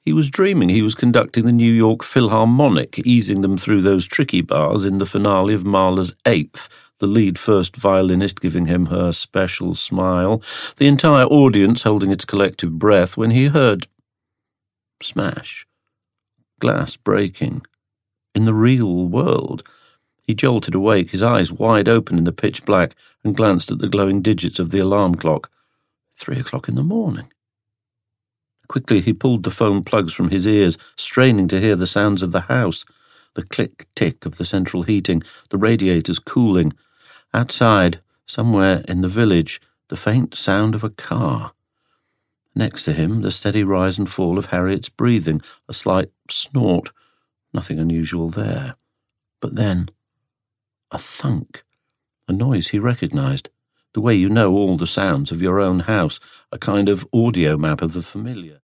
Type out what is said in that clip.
He was dreaming he was conducting the New York Philharmonic, easing them through those tricky bars in the finale of Mahler's Eighth, the lead first violinist giving him her special smile, the entire audience holding its collective breath when he heard smash, glass breaking. In the real world. He jolted awake, his eyes wide open in the pitch black, and glanced at the glowing digits of the alarm clock. 3 o'clock in the morning. Quickly he pulled the phone plugs from his ears, straining to hear the sounds of the house, the click-tick of the central heating, the radiators cooling. Outside, somewhere in the village, the faint sound of a car. Next to him, the steady rise and fall of Harriet's breathing, a slight snort. Nothing unusual there. But then, a thunk, a noise he recognised, the way you know all the sounds of your own house, a kind of audio map of the familiar.